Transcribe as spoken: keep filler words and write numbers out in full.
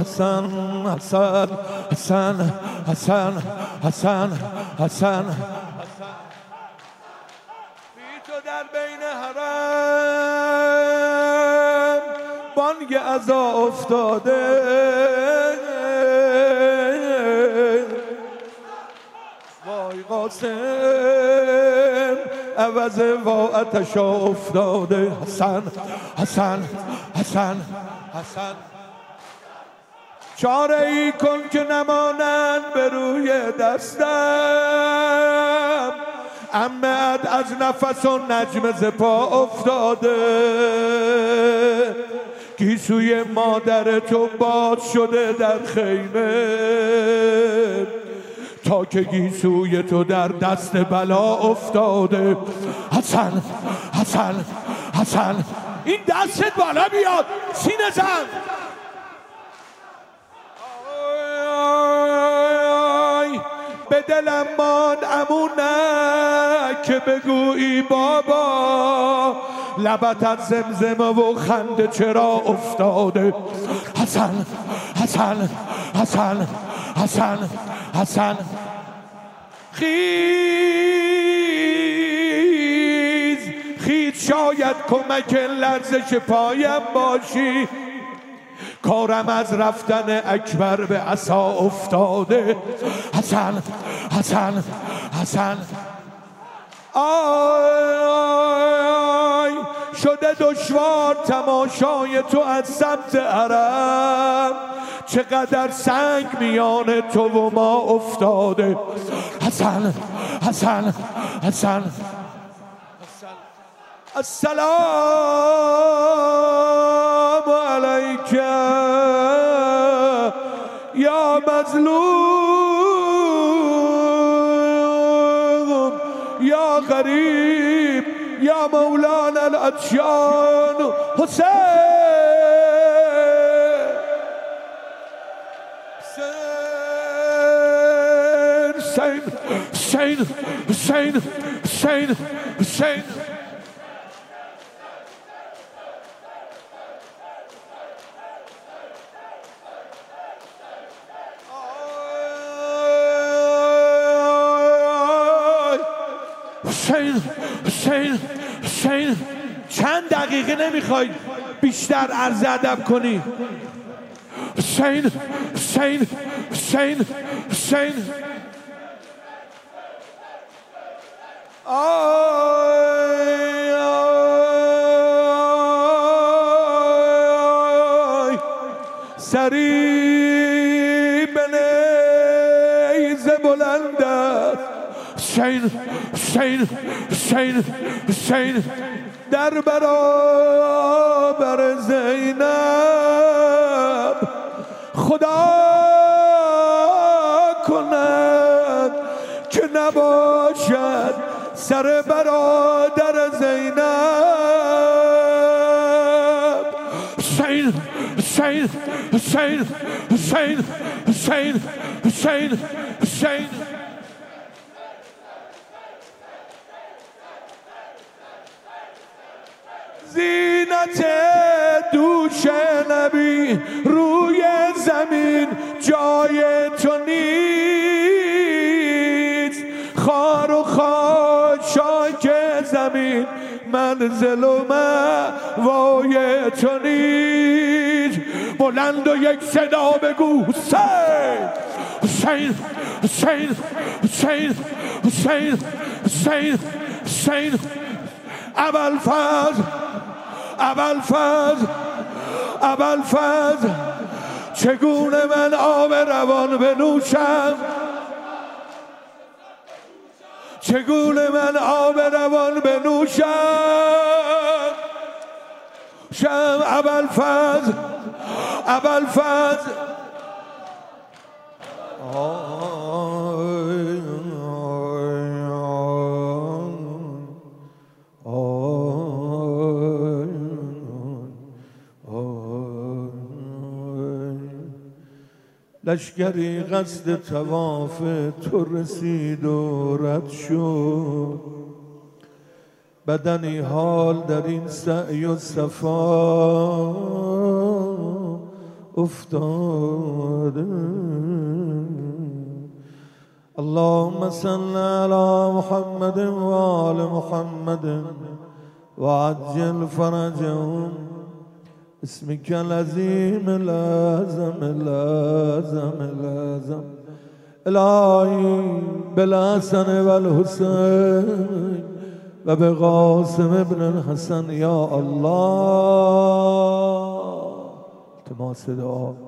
حسن حسن حسن حسن حسن حسن بی تو در بین حرم بانگ عزا افتاده وای قاسم عوض وا آتشا افتاده حسن حسن حسن حسن چاره ای کن که نمانند به روی دستم عمت از نفس و نجم ز پا افتاده گیسوی مادر تو باد شده در خیمه تا که گیسوی تو در دست بلا افتاده حسن حسن حسن این دستت بالا بیاد سینه زن به دلم ماند امونه که بگویی بابا لبت از زمزمه و خنده چرا افتاده حسن حسن حسن حسن حسن خیز خیز شاید کمک لرزش پایم باشی کارم از رفتن اکبر به عصا افتاده حسن حسن حسن آی شده دشوار تماشای تو از سمت حرم چقدر سنگ میان تو و ما افتاده حسن حسن حسن السلام علیک یا مظلوم یا غریب یا مولانا العطشان حسین حسین حسین حسین حسین حسین حسین حسین حسین چند دقیقه نمیخواید بیشتر عرض ادب کنی حسین حسین حسین حسین آی آی سری به نیز بلند است حسین حسین حسین حسین در برابر زینب خدا کند که نباشد سر برادر زینب حسین حسین حسین حسین حسین حسین حسین زینت دوش نبی روی زمین جای تو نیست خار و خاشاک زمین منزل و مأوای تو نیست بلند و یک صدا بگو حسین حسین حسین حسین حسین حسین حسین ابوالفضل ابوالفضل ابوالفضل چگونه من آب روان بنوشم چگونه من آب روان بنوشم شم ابوالفضل ابوالفضل لشکری قصد طواف تو رسید و رد شد بدنی حال در این سعی و صفا افتاده. اللهم صل على محمد و آل محمد و عجل فرجهم اسمك العظيم الأعظم الأعظم الأعظم. الهی بالحسن و الحسین و به قاسم ابن الحسن یا الله. التماس دعا.